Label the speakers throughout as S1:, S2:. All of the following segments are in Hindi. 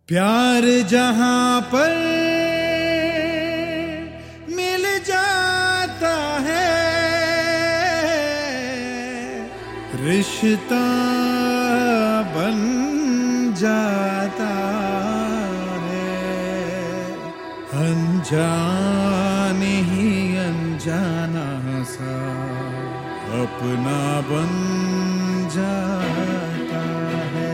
S1: प्यार जहां पर मिल जाता है, रिश्ता बन जाता है। अनजाने ही अनजाना सा अपना बन जाता है।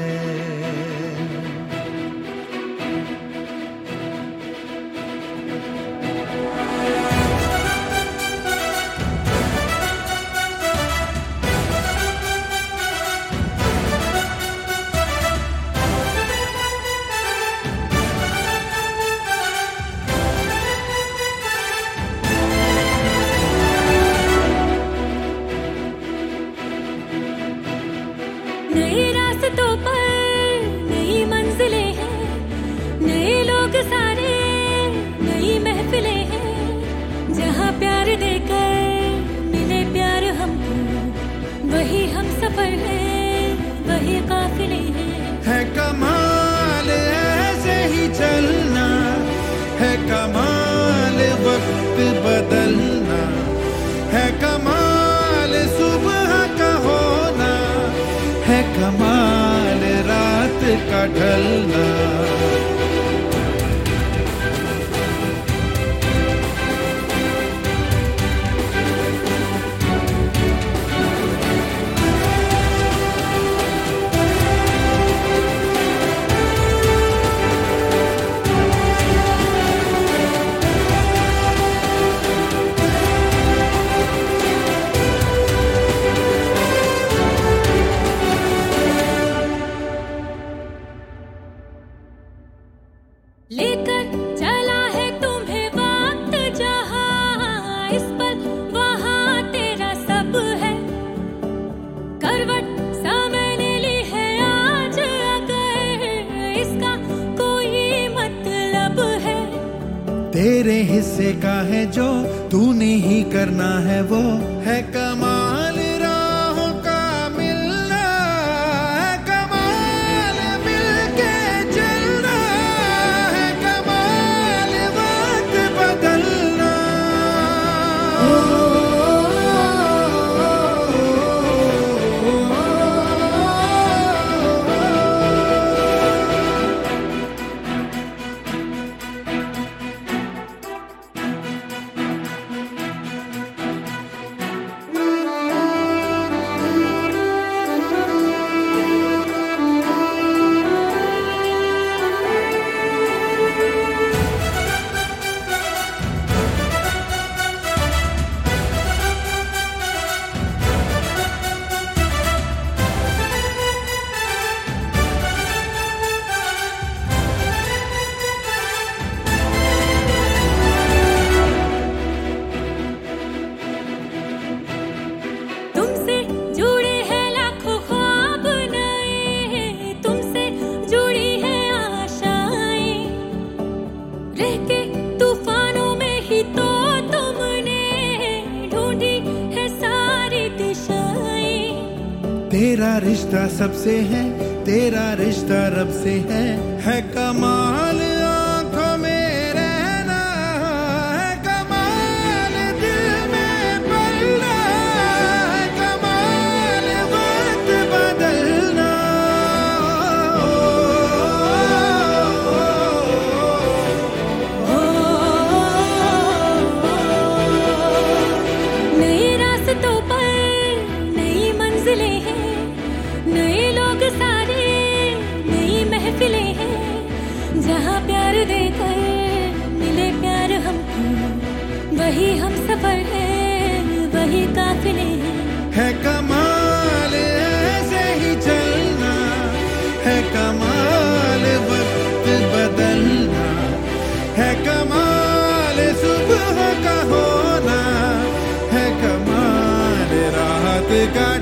S2: नए रास्तों पर नई मंजिलें हैं, नए लोग सारे नई महफिलें हैं। जहाँ प्यार देकर मिले प्यार हमको, वही हम सफर है, वही काफिले हैं।
S1: है कमाल ऐसे ही चलना, है कमाल वक्त बदलना, है कमाल सुबह का होना, है कमाल रात का ढलना।
S2: लेकर चला है तुम्हें वक्त जहाँ, इस पर वहाँ तेरा सब है। करवट समय ने ली है आज, अगर इसका कोई मतलब है।
S1: तेरे हिस्से का है जो तूने ही करना है, वो है कमाल राहों का मिलना, है कमाल मिलके चलना, है कमाल वक्त बदलना।
S2: तुमसे जुड़े हैं लाखों ख्वाब नए, तुमसे जुड़ी है आशाएं। रह के तूफानों में ही तो तुमने ढूंढी है सारी दिशाएं।
S1: तेरा रिश्ता सबसे है, तेरा रिश्ता रब से है कमाल आंखों में रहना, है कमाल दिल में पलना, है कमाल वक्त बदलना।
S2: नए रास्तों पर नई मंजिलें हैं, नए लोग सारे नई महफिलें हैं। जहाँ प्यार देकर मिले प्यार हमको, वही हम सफर है, वही काफिले हैं।
S1: है कमाल ऐसे ही चलना, है कमाल वक्त बदलना, है कमाल सुबह का होना, है कमाल रात का